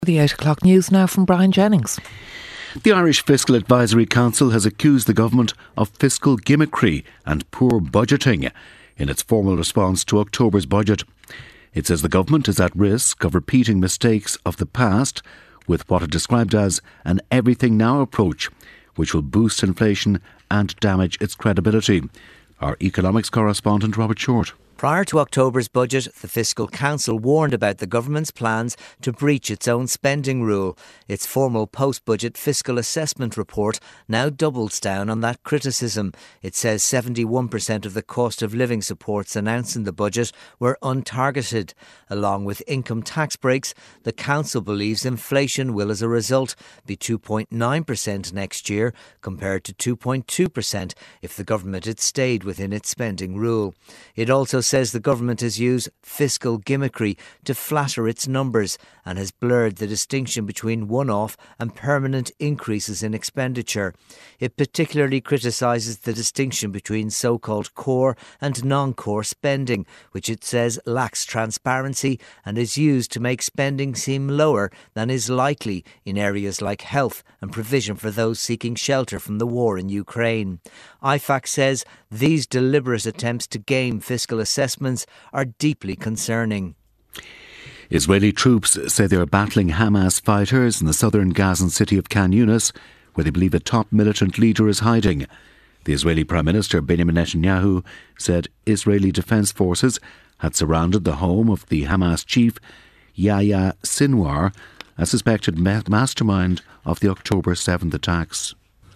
The 8 o'clock news now from Brian Jennings. The Irish Fiscal Advisory Council has accused the government of fiscal gimmickry and poor budgeting in its formal response to October's budget. It says the government is at risk of repeating mistakes of the past with what it described as an everything now approach, which will boost inflation and damage its credibility. Our economics correspondent Robert Short. Prior to October's budget, the Fiscal Council warned about the government's plans to breach its own spending rule. Its formal post-budget fiscal assessment report now doubles down on that criticism. It says 71% of the cost of living supports announced in the budget were untargeted. Along with income tax breaks, the Council believes inflation will as a result be 2.9% next year compared to 2.2% if the government had stayed within its spending rule. It also says the government has used fiscal gimmickry to flatter its numbers and has blurred the distinction between one-off and permanent increases in expenditure. It particularly criticises the distinction between so-called core and non-core spending, which it says lacks transparency and is used to make spending seem lower than is likely in areas like health and provision for those seeking shelter from the war in Ukraine. IFAC says these deliberate attempts to game fiscal assessments are deeply concerning. Israeli troops say they are battling Hamas fighters in the southern Gazan city of Khan Yunis, where they believe a top militant leader is hiding. The Israeli Prime Minister Benjamin Netanyahu said Israeli defence forces had surrounded the home of the Hamas chief Yahya Sinwar, a suspected mastermind of the October 7th attacks.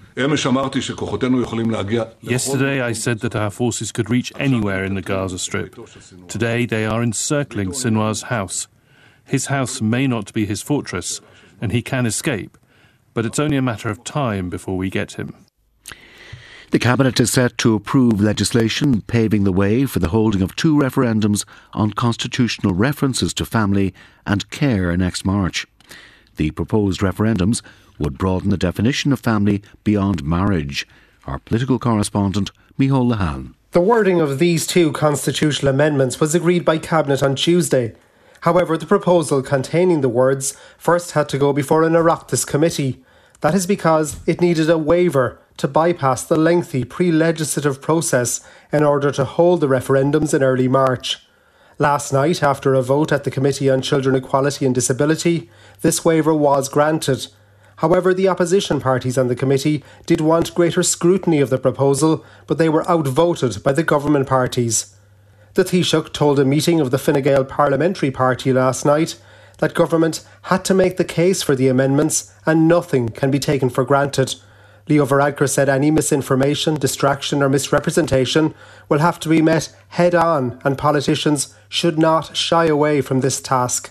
Yesterday I said that our forces could reach anywhere in the Gaza Strip. Today they are encircling Sinwar's house. His house may not be his fortress, and he can escape, but it's only a matter of time before we get him. The Cabinet is set to approve legislation paving the way for the holding of 2 referendums on constitutional references to family and care next March. The proposed referendums would broaden the definition of family beyond marriage. Our political correspondent, Micheál Lehane. The wording of these 2 constitutional amendments was agreed by Cabinet on Tuesday. However, the proposal containing the words first had to go before an Oireachtas committee. That is because it needed a waiver to bypass the lengthy pre-legislative process in order to hold the referendums in early March. Last night, after a vote at the Committee on Children Equality and Disability, this waiver was granted. However, the opposition parties on the committee did want greater scrutiny of the proposal, but they were outvoted by the government parties. The Taoiseach told a meeting of the Fine Gael Parliamentary Party last night that government had to make the case for the amendments and nothing can be taken for granted. Leo Varadkar said any misinformation, distraction or misrepresentation will have to be met head-on and politicians should not shy away from this task.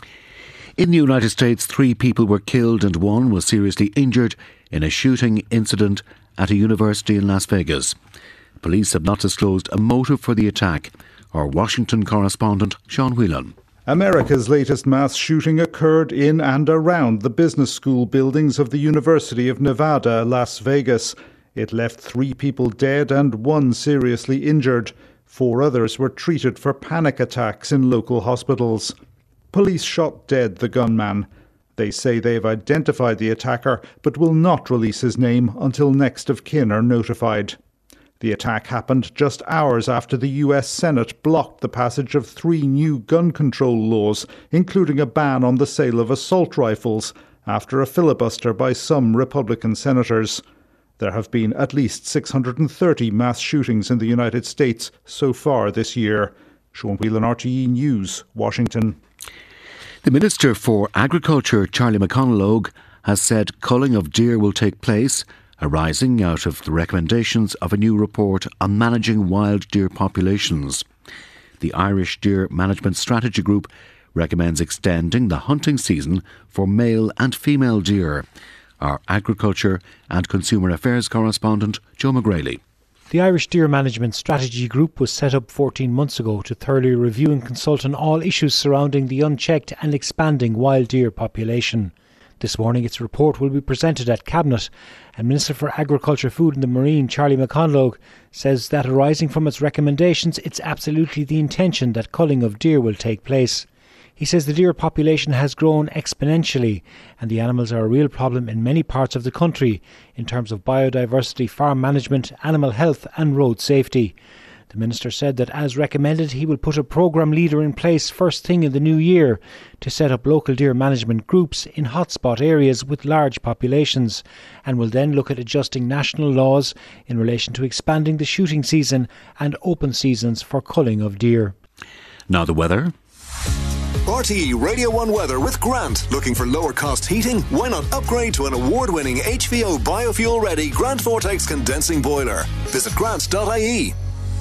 In the United States, 3 people were killed and 1 was seriously injured in a shooting incident at a university in Las Vegas. Police have not disclosed a motive for the attack. Our Washington correspondent, Sean Whelan. America's latest mass shooting occurred in and around the business school buildings of the University of Nevada, Las Vegas. It left 3 people dead and 1 seriously injured. 4 others were treated for panic attacks in local hospitals. Police shot dead the gunman. They say they've identified the attacker, but will not release his name until next of kin are notified. The attack happened just hours after the US Senate blocked the passage of 3 new gun control laws, including a ban on the sale of assault rifles, after a filibuster by some Republican senators. There have been at least 630 mass shootings in the United States so far this year. Sean Whelan, RTE News, Washington. The Minister for Agriculture, Charlie McConalogue, has said culling of deer will take place, arising out of the recommendations of a new report on managing wild deer populations. The Irish Deer Management Strategy Group recommends extending the hunting season for male and female deer. Our Agriculture and Consumer Affairs correspondent, Joe McGraley. The Irish Deer Management Strategy Group was set up 14 months ago to thoroughly review and consult on all issues surrounding the unchecked and expanding wild deer population. This morning its report will be presented at Cabinet, and Minister for Agriculture, Food and the Marine, Charlie McConalogue, says that arising from its recommendations, it's absolutely the intention that culling of deer will take place. He says the deer population has grown exponentially and the animals are a real problem in many parts of the country in terms of biodiversity, farm management, animal health and road safety. The Minister said that as recommended he will put a programme leader in place first thing in the new year to set up local deer management groups in hotspot areas with large populations and will then look at adjusting national laws in relation to expanding the shooting season and open seasons for culling of deer. Now the weather. RTE Radio 1 weather with Grant. Looking for lower cost heating? Why not upgrade to an award-winning HVO biofuel-ready Grant Vortex condensing boiler? Visit grant.ie.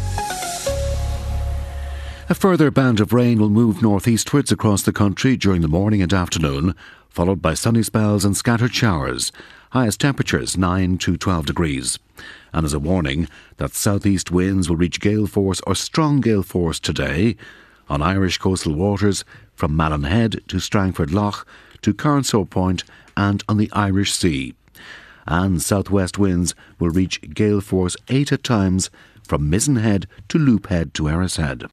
A further band of rain will move northeastwards across the country during the morning and afternoon, followed by sunny spells and scattered showers. Highest temperatures 9 to 12 degrees. And as a warning that southeast winds will reach gale force or strong gale force today on Irish coastal waters from Malin Head to Strangford Lough to Carnsore Point and on the Irish Sea. And southwest winds will reach gale force 8 at times from Mizzen Head to Loop Head to Erris Head.